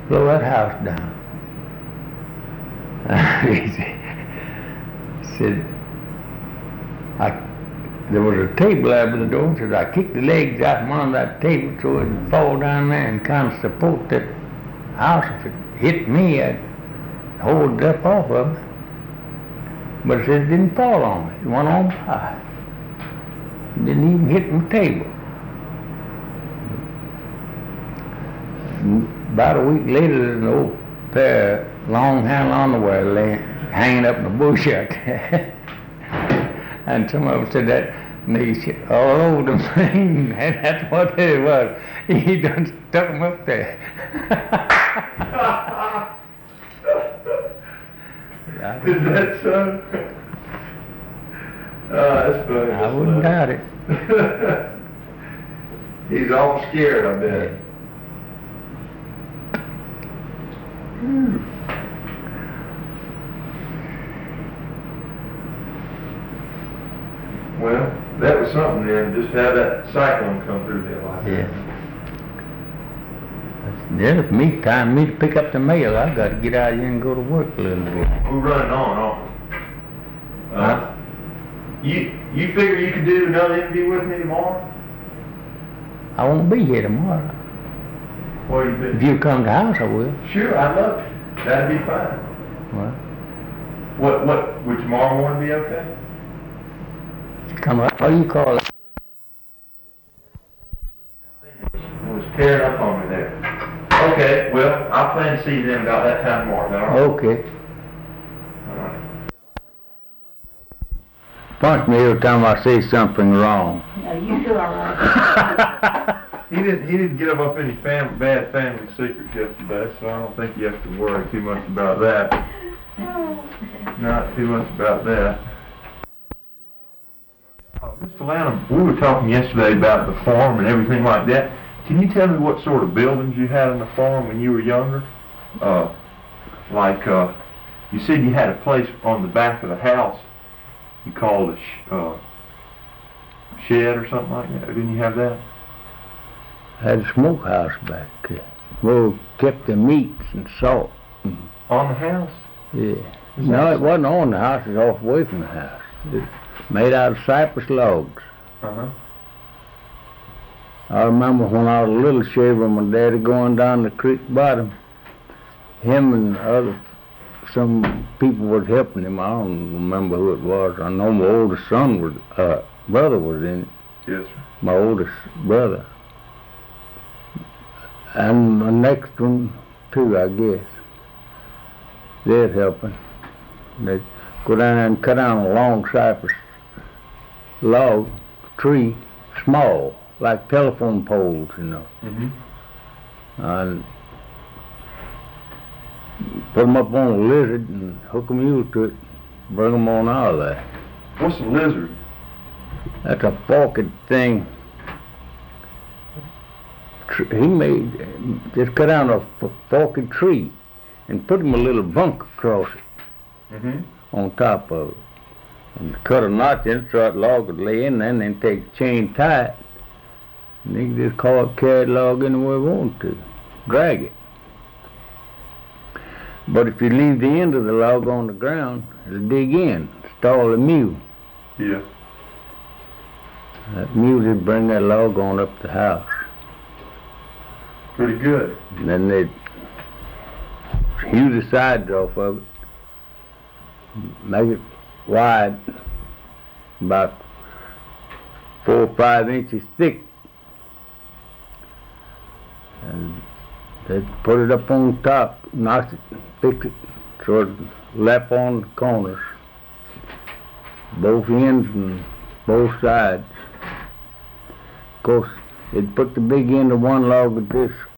blow that house down. He said, there was a table out by the door, and said, I kicked the legs out from under that table so it would fall down there and kind of support that house. If it hit me, I'd hold it up off of it. But it said it didn't fall on me. It went on by. It didn't even hit my table. About a week later, there's an old pair of long-handled underwear hanging up in the bush out there. And some of them said that they all over the thing, and that's what it was. He done stuck them up there. Is that so? That's funny. I wouldn't doubt it. He's all scared, I bet. Well, that was something then, just have that cyclone come through there like that. Yeah, it's time for me to pick up the mail. I've got to get out here and go to work a little bit. We're running on, aren't we? You figure you could do another interview with me tomorrow? I won't be here tomorrow. What do you think? If you come to the house, I will. Sure, I'd love to. That'd be fine. Well, What, would tomorrow morning be okay? come up. What do you call it? It was tearing up on me there. Okay, well, I'll plan to see you then about that time tomorrow. Is that all right? Okay. All right. Punch me every time I say something wrong. No, you do all right. He didn't get up any bad family secrets yesterday, so I don't think you have to worry too much about that. Not too much about that. Mr. Lanham, we were talking yesterday about the farm and everything like that. Can you tell me what sort of buildings you had on the farm when you were younger? You said you had a place on the back of the house you called a shed or something like that. Didn't you have that? I had a smokehouse back there where we kept the meats and salt. On the house? Yeah. No, it wasn't on the house. It was off away from the house. It's made out of cypress logs. Uh-huh. I remember when I was a little shaver, my daddy going down the creek bottom. Him and some people was helping him. I don't remember who it was. I know my oldest brother was in it. Yes, sir. My oldest brother. And the next one, too, I guess. They're helping. They go down there and cut down a long cypress log tree, small, like telephone poles, you know. Mm-hmm. And put them up on a lizard and hook a mule to it, bring them on out of there. What's a lizard? That's a forked thing. He just cut down a forked tree and put him a little bunk across it, on top of it. And cut a notch in it so that log would lay in there, and then take the chain tight. And they can just carry the log anywhere we want to, drag it. But if you leave the end of the log on the ground, it'll dig in, stall the mule. Yeah. That mule just bring that log on up the house. Pretty good. And then they'd hew the sides off of it, make it wide, about 4 or 5 inches thick. And they'd put it up on top, notch it, fix it, so it lap on the corners, both ends and both sides. Of course, they'd put the big end of one log of this